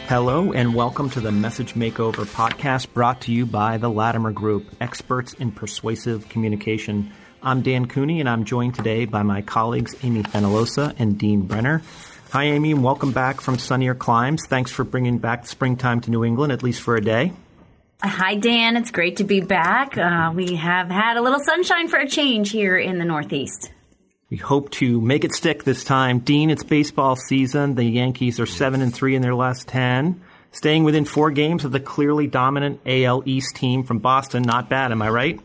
Hello and welcome to the Message Makeover podcast brought to you by the Latimer Group, experts in persuasive communication. I'm Dan Cooney and I'm joined today by my colleagues Amy Fenolosa and Dean Brenner. Hi Amy, and welcome back from sunnier climes. Thanks for bringing back springtime to New England, at least for a day. Hi Dan, it's great to be back. We have had a little sunshine for a change here in the Northeast. We hope to make it stick this time. Dean, it's baseball season. The Yankees are 7-3 in their last 10, staying within 4 games of the clearly dominant AL East team from Boston. Not bad, am I right?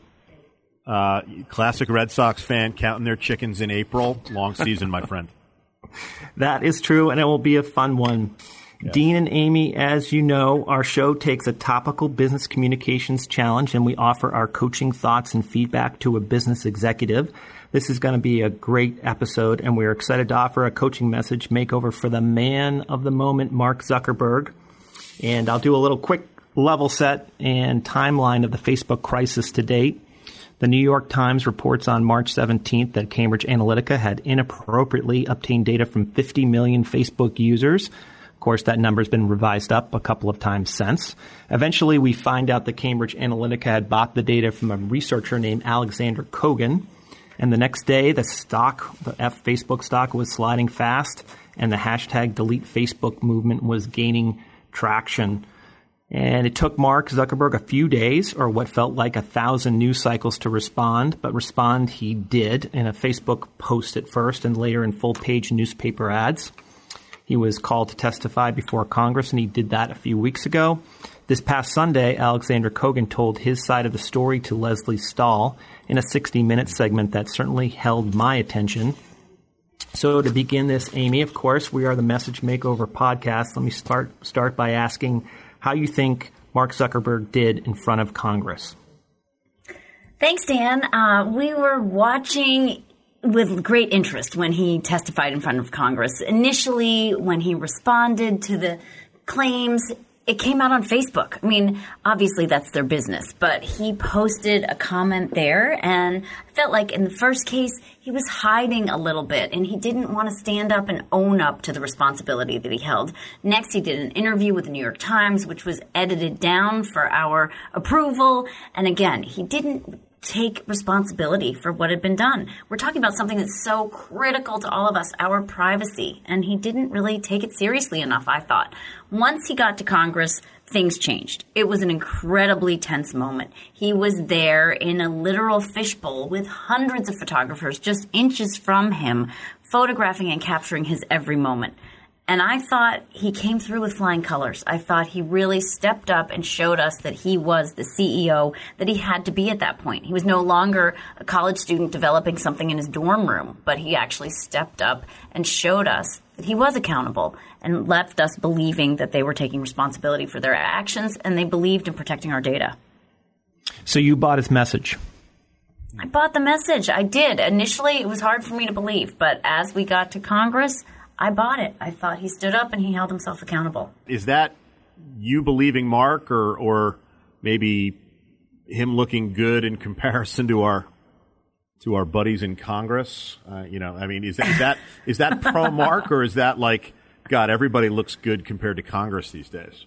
Classic Red Sox fan, counting their chickens in April. Long season, my friend. That is true, and it will be a fun one. Yes. Dean and Amy, as you know, our show takes a topical business communications challenge, and we offer our coaching thoughts and feedback to a business executive. This is going to be a great episode, and we're excited to offer a coaching message makeover for the man of the moment, Mark Zuckerberg. And I'll do a little quick level set and timeline of the Facebook crisis to date. The New York Times reports on March 17th that Cambridge Analytica had inappropriately obtained data from 50 million Facebook users. Of course, that number has been revised up a couple of times since. Eventually, we find out that Cambridge Analytica had bought the data from a researcher named Alexander Kogan. And the next day, the Facebook stock was sliding fast, and the hashtag delete Facebook movement was gaining traction. And it took Mark Zuckerberg a few days, or what felt like 1,000 news cycles, to respond. But respond he did in a Facebook post at first, and later in full-page newspaper ads. He was called to testify before Congress, and he did that a few weeks ago. This past Sunday, Alexander Kogan told his side of the story to Leslie Stahl in a 60-minute segment that certainly held my attention. So to begin this, Amy, of course, we are the Message Makeover podcast. Let me start by asking how you think Mark Zuckerberg did in front of Congress. Thanks, Dan. We were watching with great interest when he testified in front of Congress. Initially, when he responded to the claims, it came out on Facebook. I mean, obviously that's their business, but he posted a comment there, and I felt like in the first case, he was hiding a little bit, and he didn't want to stand up and own up to the responsibility that he held. Next, he did an interview with the New York Times, which was edited down for our approval, and again, he didn't take responsibility for what had been done. We're talking about something that's so critical to all of us, our privacy, and he didn't really take it seriously enough, I thought. Once he got to Congress, things changed. It was an incredibly tense moment. He was there in a literal fishbowl with hundreds of photographers just inches from him, photographing and capturing his every moment. And I thought he came through with flying colors. I thought he really stepped up and showed us that he was the CEO that he had to be at that point. He was no longer a college student developing something in his dorm room, but he actually stepped up and showed us that he was accountable and left us believing that they were taking responsibility for their actions and they believed in protecting our data. So you bought his message. I bought the message. I did. Initially, it was hard for me to believe, but as we got to Congress, I bought it. I thought he stood up and he held himself accountable. Is that you believing Mark or maybe him looking good in comparison to our buddies in Congress? Is that pro Mark, or is that like, God, everybody looks good compared to Congress these days?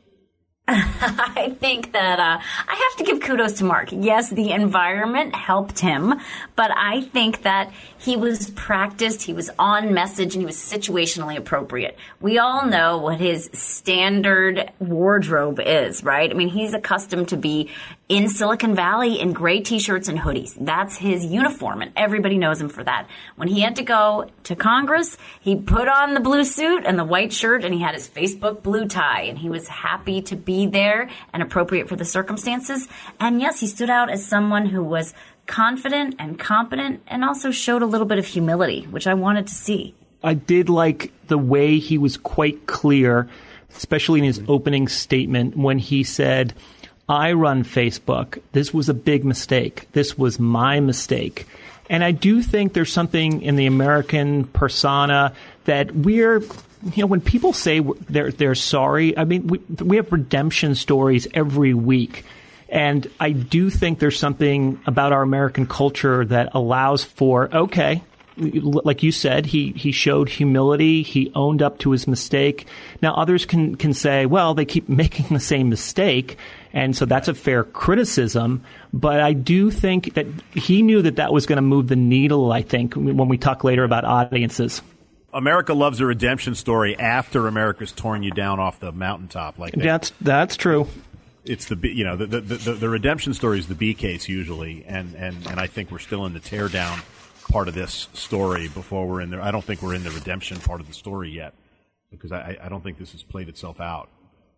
I think that I have to give kudos to Mark. Yes, the environment helped him, but I think that he was practiced, he was on message, and he was situationally appropriate. We all know what his standard wardrobe is, right? I mean, he's accustomed to be in Silicon Valley in gray T-shirts and hoodies. That's his uniform, and everybody knows him for that. When he had to go to Congress, he put on the blue suit and the white shirt, and he had his Facebook blue tie, and he was happy to be there and appropriate for the circumstances. And yes, he stood out as someone who was confident and competent and also showed a little bit of humility, which I wanted to see. I did like the way he was quite clear, especially in his opening statement when he said, I run Facebook. This was a big mistake. This was my mistake. And I do think there's something in the American persona that we're, when people say they're sorry, I mean, we have redemption stories every week. And I do think there's something about our American culture that allows for, okay, like you said, he showed humility. He owned up to his mistake. Now, others can say, well, they keep making the same mistake. And so that's a fair criticism. But I do think that he knew that was going to move the needle, I think, when we talk later about audiences. America loves a redemption story after America's torn you down off the mountaintop. Like that's true. It's the redemption story is the B case usually, and I think we're still in the tear down part of this story before we're in there. I don't think we're in the redemption part of the story yet, because I don't think this has played itself out.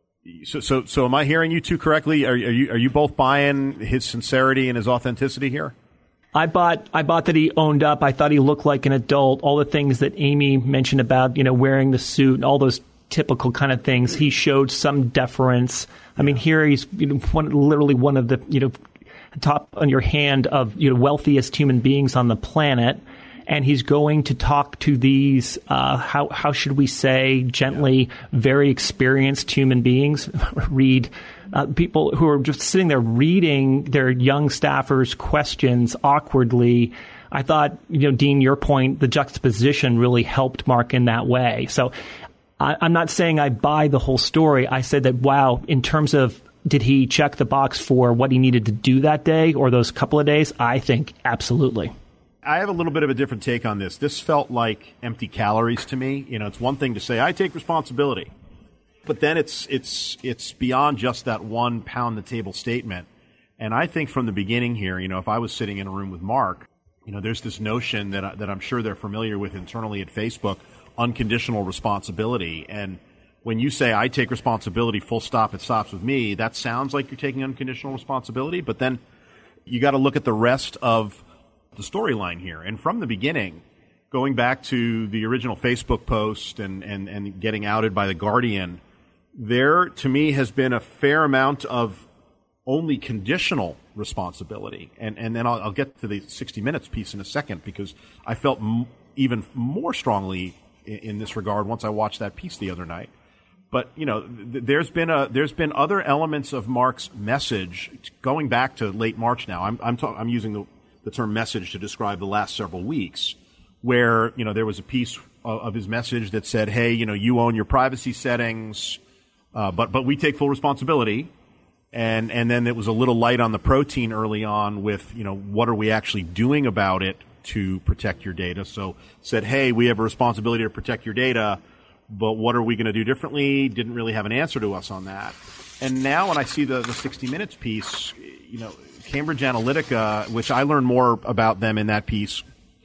So am I hearing you two correctly? Are you both buying his sincerity and his authenticity here? I bought that he owned up. I thought he looked like an adult. All the things that Amy mentioned about, wearing the suit and all those typical kind of things. He showed some deference. I mean, here he's literally one of the top on your hand of wealthiest human beings on the planet, and he's going to talk to these how should we say gently, very experienced human beings. Read. People who are just sitting there reading their young staffers' questions awkwardly. I thought, Dean, your point, the juxtaposition really helped Mark in that way. So I'm not saying I buy the whole story. I said that, wow, in terms of did he check the box for what he needed to do that day or those couple of days, I think absolutely. I have a little bit of a different take on this. This felt like empty calories to me. It's one thing to say, I take responsibility. But then it's beyond just that one pound the table statement. And I think from the beginning here, if I was sitting in a room with Mark, there's this notion that I'm sure they're familiar with internally at Facebook, unconditional responsibility. And when you say I take responsibility, full stop, it stops with me, that sounds like you're taking unconditional responsibility. But then you got to look at the rest of the storyline here. And from the beginning, going back to the original Facebook post and getting outed by The Guardian, there, to me, has been a fair amount of only conditional responsibility. And then I'll get to the 60 Minutes piece in a second, because I felt even more strongly in this regard once I watched that piece the other night. But, there's been other elements of Mark's message going back to late March now. I'm using the term message to describe the last several weeks, where, there was a piece of his message that said, hey, you own your privacy settings, but we take full responsibility. And then it was a little light on the protein early on with, what are we actually doing about it to protect your data? So said, hey, we have a responsibility to protect your data, but what are we going to do differently? Didn't really have an answer to us on that. And now when I see the 60 Minutes piece, Cambridge Analytica, which I learned more about them in that piece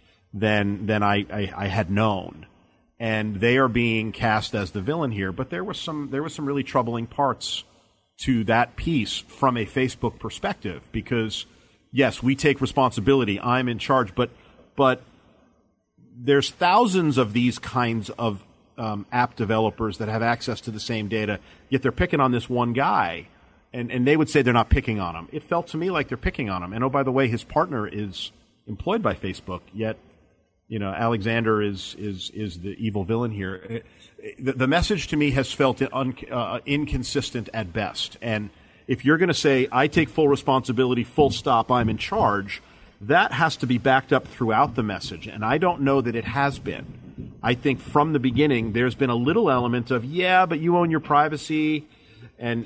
than I had known. And they are being cast as the villain here. But there was some really troubling parts to that piece from a Facebook perspective, because yes, we take responsibility. I'm in charge, but there's thousands of these kinds of app developers that have access to the same data, yet they're picking on this one guy, and they would say they're not picking on him. It felt to me like they're picking on him. And oh, by the way, his partner is employed by Facebook, yet Alexander is the evil villain here. The message to me has felt inconsistent at best. And if you're going to say, I take full responsibility, full stop, I'm in charge, that has to be backed up throughout the message. And I don't know that it has been. I think from the beginning, there's been a little element of, yeah, but you own your privacy. And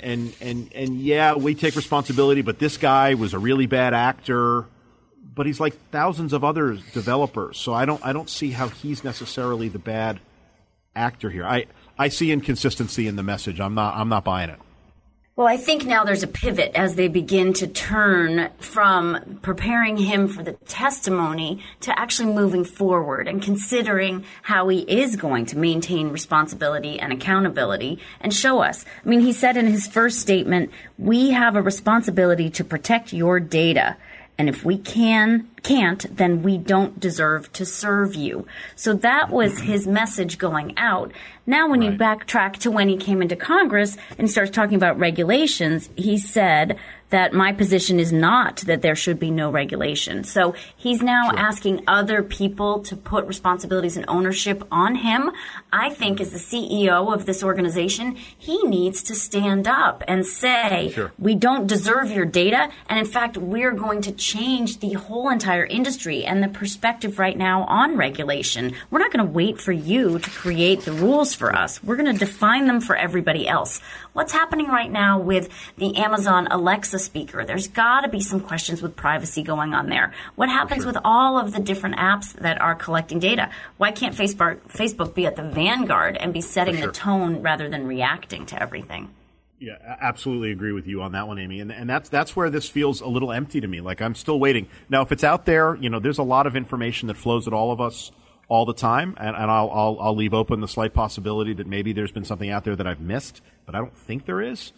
yeah, we take responsibility, but this guy was a really bad actor. But he's like thousands of other developers. So I don't see how he's necessarily the bad actor here. I see inconsistency in the message. I'm not buying it. Well, I think now there's a pivot as they begin to turn from preparing him for the testimony to actually moving forward and considering how he is going to maintain responsibility and accountability and show us. I mean, he said in his first statement, we have a responsibility to protect your data. And if we can't, then we don't deserve to serve you. So that was his message going out. Now, when you backtrack to when he came into Congress and starts talking about regulations, he said that my position is not that there should be no regulation. So he's now asking other people to put responsibilities and ownership on him. I think as the CEO of this organization, he needs to stand up and say, we don't deserve your data. And in fact, we're going to change the whole entire industry and the perspective right now on regulation. We're not going to wait for you to create the rules for us. We're going to define them for everybody else. What's happening right now with the Amazon Alexa speaker? There's got to be some questions with privacy going on there. What happens with all of the different apps that are collecting data? Why can't Facebook be at the vanguard and be setting the tone rather than reacting to everything? Yeah, absolutely agree with you on that one, Amy. And that's where this feels a little empty to me. Like I'm still waiting. Now, if it's out there, there's a lot of information that flows at all of us all the time, and I'll leave open the slight possibility that maybe there's been something out there that I've missed, but I don't think there is.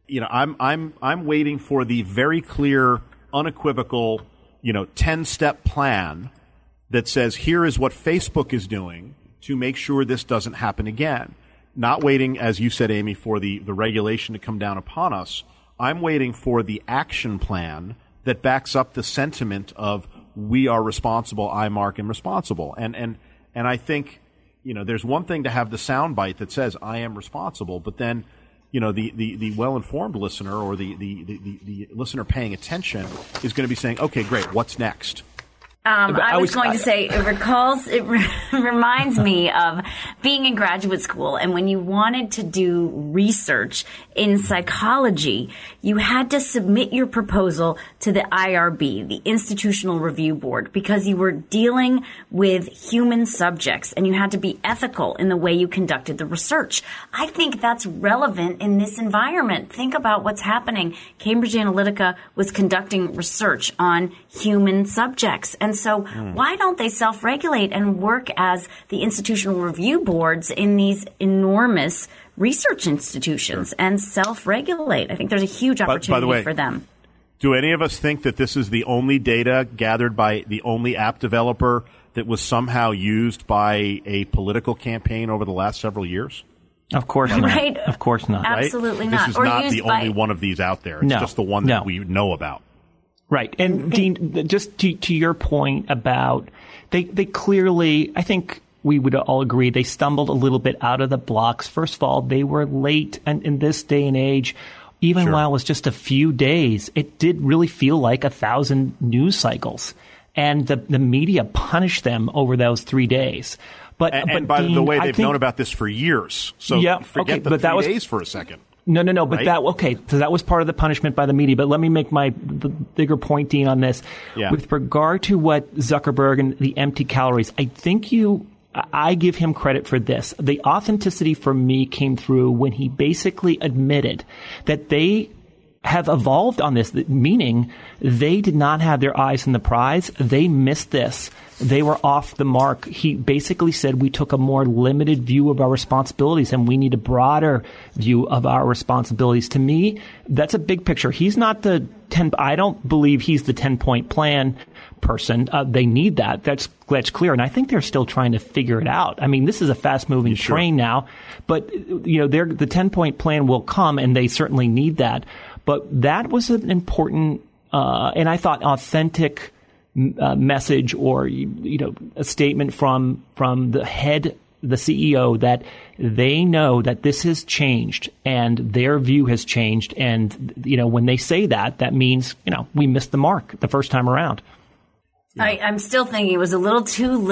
I'm waiting for the very clear, unequivocal, 10-step plan that says here is what Facebook is doing to make sure this doesn't happen again. Not waiting, as you said, Amy, for the regulation to come down upon us. I'm waiting for the action plan that backs up the sentiment of we are responsible, I, Mark, am responsible. And I think, there's one thing to have the soundbite that says I am responsible, but then, the well-informed listener or the listener paying attention is going to be saying, okay, great, what's next? I was going to say, it reminds me of being in graduate school, and when you wanted to do research in psychology, you had to submit your proposal to the IRB, the Institutional Review Board, because you were dealing with human subjects, and you had to be ethical in the way you conducted the research. I think that's relevant in this environment. Think about what's happening. Cambridge Analytica was conducting research on human subjects, and so why don't they self-regulate and work as the institutional review boards in these enormous research institutions and self-regulate? I think there's a huge opportunity by the way, for them. Do any of us think that this is the only data gathered by the only app developer that was somehow used by a political campaign over the last several years? Of course not. Right. Of course not. Absolutely not. This is not the only one of these out there. It's just the one that we know about. Right. And Dean, just to your point about they clearly, I think we would all agree, they stumbled a little bit out of the blocks. First of all, they were late, and in this day and age, even while it was just a few days, it did really feel like 1,000 news cycles. And the media punished them over those 3 days. But by Dean, the way, they've known about this for years. So forget the 3 days for a second. No. But so that was part of the punishment by the media. But let me make the bigger point, Dean, on this. Yeah. With regard to what Zuckerberg and the empty calories, I think I give him credit for this. The authenticity for me came through when he basically admitted that they have evolved on this, meaning they did not have their eyes on the prize. They missed this. They were off the mark. He basically said we took a more limited view of our responsibilities and we need a broader view of our responsibilities. To me, that's a big picture. He's not I don't believe he's the 10-point plan person. They need that. That's clear. And I think they're still trying to figure it out. I mean, this is a fast-moving train now, but the 10-point plan will come, and they certainly need that. But that was an important, and I thought authentic message, or a statement from the head, the CEO, that they know that this has changed and their view has changed. And when they say that means we missed the mark the first time around. Yeah. I'm still thinking it was a little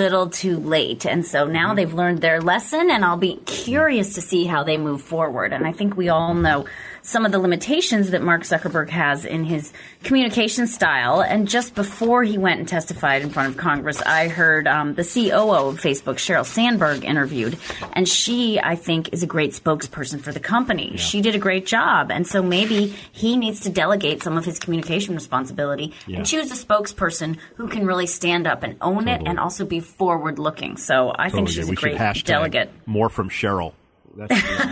too late. And so now they've learned their lesson, and I'll be curious to see how they move forward. And I think we all know some of the limitations that Mark Zuckerberg has in his communication style. And just before he went and testified in front of Congress, I heard the COO of Facebook, Sheryl Sandberg, interviewed. And she, I think, is a great spokesperson for the company. Yeah. She did a great job. And so maybe he needs to delegate some of his communication responsibility and choose a spokesperson who can really stand up and own it and also be forward-looking. So I think she's a great delegate. More from Sheryl. That's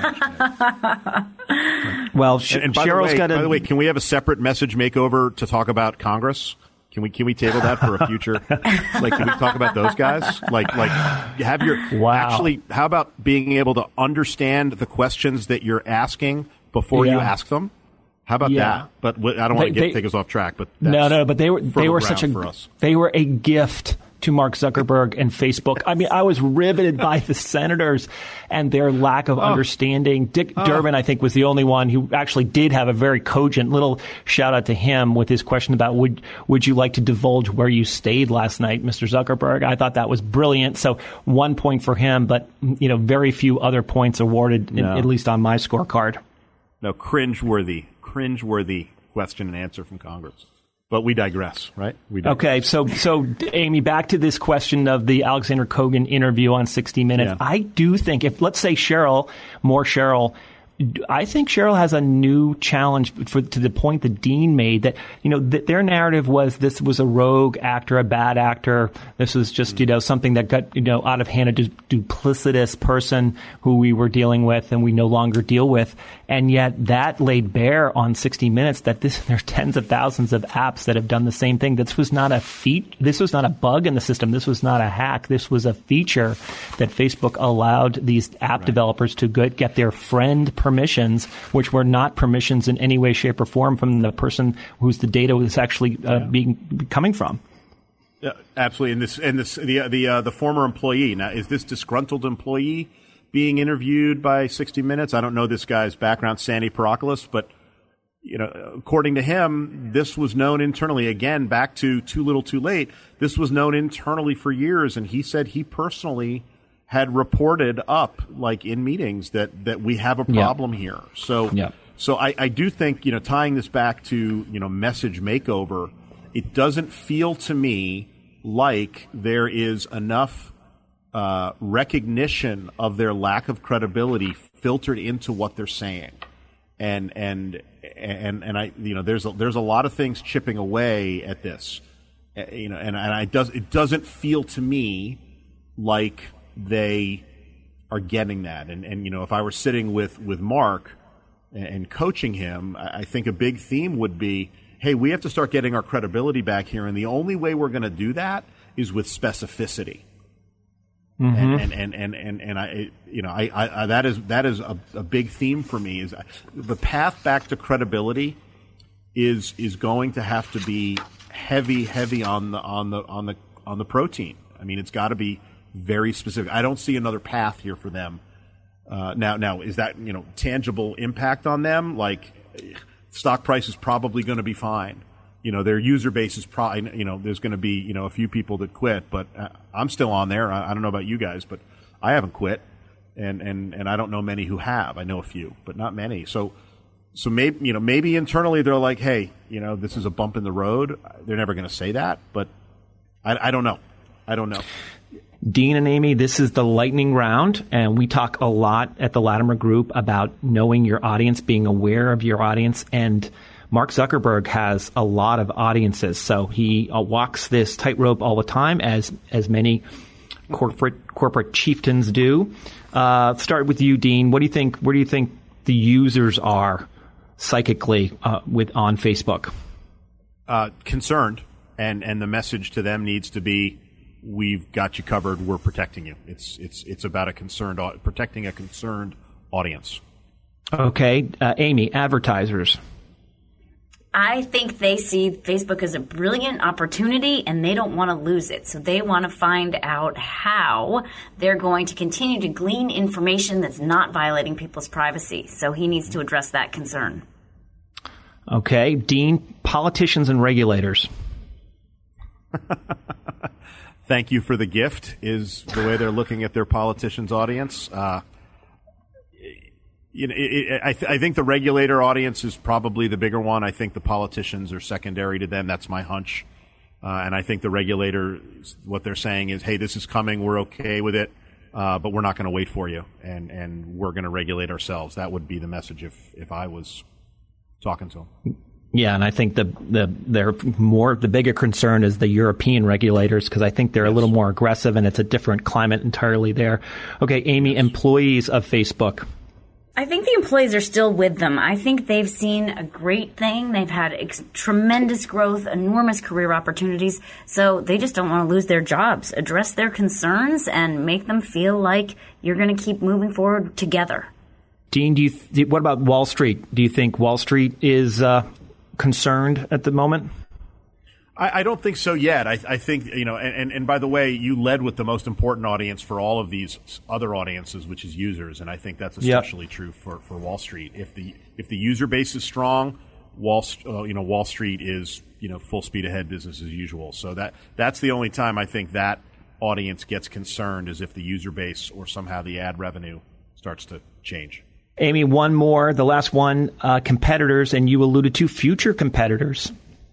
well, and by the way, can we have a separate message makeover to talk about Congress? Can we table that for a future? Can we talk about those guys? Have your actually? How about being able to understand the questions that you're asking before you ask them, How about that? But I don't want to take us off track. But but they were they were a gift to Mark Zuckerberg and Facebook. I mean, I was riveted by the senators and their lack of understanding. Dick Durbin, I think, was the only one who actually did have a very cogent little shout out to him with his question about would you like to divulge where you stayed last night, Mr. Zuckerberg? I thought that was brilliant. So 1 point for him, but very few other points awarded, at least on my scorecard. No, cringeworthy question and answer from Congress. But we digress, right? Okay, so Amy, back to this question of the Alexander Kogan interview on 60 Minutes. Yeah. I do think if, let's say Cheryl, I think Cheryl has a new challenge to the point that Dean made that, that their narrative was this was a rogue actor, a bad actor. This was just, something that got, out of hand, a duplicitous person who we were dealing with and we no longer deal with. And yet that laid bare on 60 Minutes that there are tens of thousands of apps that have done the same thing. This was not this was not a bug in the system. This was not a hack. This was a feature that Facebook allowed these app developers to get their friend permissions, which were not permissions in any way, shape, or form from the person whose the data was actually coming from. Yeah, absolutely. And the former employee. Now, is this disgruntled employee being interviewed by 60 Minutes? I don't know this guy's background, Sandy Paracolis, but according to him, this was known internally. Again, back to Too Little, Too Late. This was known internally for years, and he said he personally had reported up, like in meetings, that we have a problem here. So I do think, tying this back to, message makeover, it doesn't feel to me like there is enough recognition of their lack of credibility filtered into what they're saying. And I, there's a lot of things chipping away at this, it doesn't feel to me like they are getting that. And if I were sitting with Mark and coaching him, I think a big theme would be, hey, we have to start getting our credibility back here. And the only way we're going to do that is with specificity. Mm-hmm. And I that is a big theme for me. Is the path back to credibility is going to have to be heavy on the protein. I mean, it's got to be very specific. I don't see another path here for them. Now is that tangible impact on them? Like stock price is probably going to be fine. Their user base is probably, there's going to be, a few people that quit, but I'm still on there. I don't know about you guys, but I haven't quit. And I don't know many who have. I know a few, but not many. So maybe internally they're like, hey, this is a bump in the road. They're never going to say that, but I don't know. Dean and Amy, this is the lightning round, and we talk a lot at the Latimer Group about knowing your audience, being aware of your audience, and Mark Zuckerberg has a lot of audiences, so he walks this tightrope all the time, as many corporate chieftains do. Start with you, Dean. Where do you think the users are psychically on Facebook? Concerned, and the message to them needs to be, we've got you covered. We're protecting you. It's about protecting a concerned audience. Okay, Amy, advertisers. I think they see Facebook as a brilliant opportunity and they don't want to lose it. So they want to find out how they're going to continue to glean information that's not violating people's privacy. So he needs to address that concern. Okay. Dean, politicians and regulators. Thank you for the gift is the way they're looking at their politicians' audience. I think the regulator audience is probably the bigger one. I think the politicians are secondary to them. That's my hunch. And I think the regulator, what they're saying is, hey, this is coming. We're okay with it, but we're not going to wait for you. And we're going to regulate ourselves. That would be the message if I was talking to them. Yeah, and I think the bigger concern is the European regulators, because I think they're a little more aggressive and it's a different climate entirely there. Okay, Amy, employees of Facebook. I think the employees are still with them. I think they've seen a great thing. They've had tremendous growth, enormous career opportunities. So they just don't want to lose their jobs. Address their concerns and make them feel like you're going to keep moving forward together. Dean, what about Wall Street? Do you think Wall Street is concerned at the moment? I don't think so yet. I think, and by the way, you led with the most important audience for all of these other audiences, which is users, and I think that's especially true for Wall Street. If the user base is strong, Wall Street is full speed ahead, business as usual. So that's the only time I think that audience gets concerned, is if the user base or somehow the ad revenue starts to change. Amy, one more, the last one, competitors, and you alluded to future competitors.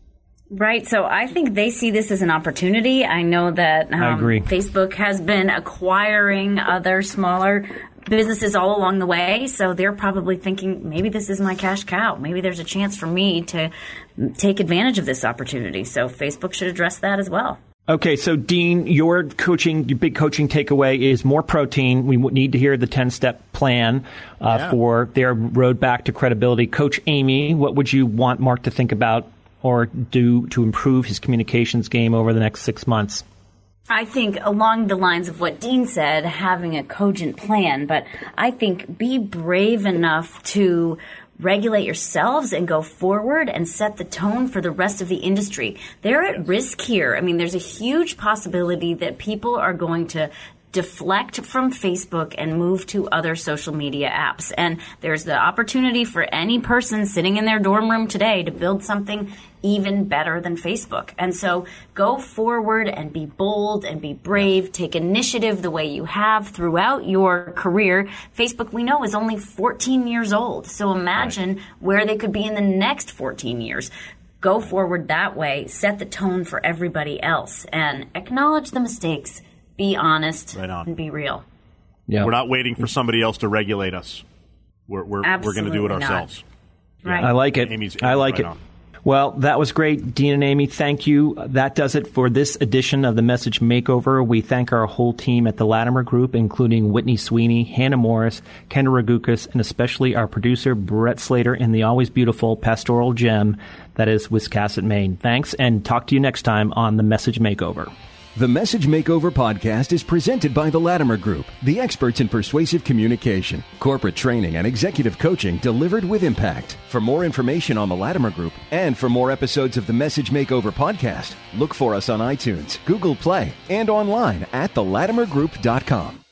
Right. So I think they see this as an opportunity. I know that I agree. Facebook has been acquiring other smaller businesses all along the way. So they're probably thinking, maybe this is my cash cow. Maybe there's a chance for me to take advantage of this opportunity. So Facebook should address that as well. Okay, so Dean, your big coaching takeaway is more protein. We need to hear the 10-step plan for their road back to credibility. Coach Amy, what would you want Mark to think about or do to improve his communications game over the next 6 months? I think along the lines of what Dean said, having a cogent plan, but I think be brave enough to regulate yourselves and go forward and set the tone for the rest of the industry. They're at risk here. I mean, there's a huge possibility that people are going to deflect from Facebook and move to other social media apps. And there's the opportunity for any person sitting in their dorm room today to build something even better than Facebook. And so go forward and be bold and be brave. Take initiative the way you have throughout your career. Facebook, we know, is only 14 years old. So imagine where they could be in the next 14 years. Go forward that way. Set the tone for everybody else and acknowledge the mistakes. Be honest and be real. Yeah. We're not waiting for somebody else to regulate us. We're going to do it ourselves. Right. I like it. I like it. Well, that was great, Dean and Amy. Thank you. That does it for this edition of the Message Makeover. We thank our whole team at the Latimer Group, including Whitney Sweeney, Hannah Morris, Kendra Ragukas, and especially our producer, Brett Slater, and the always beautiful pastoral gem that is Wiscasset, Maine. Thanks, and talk to you next time on the Message Makeover. The Message Makeover podcast is presented by the Latimer Group, the experts in persuasive communication, corporate training, and executive coaching delivered with impact. For more information on the Latimer Group and for more episodes of the Message Makeover podcast, look for us on iTunes, Google Play, and online at thelatimergroup.com.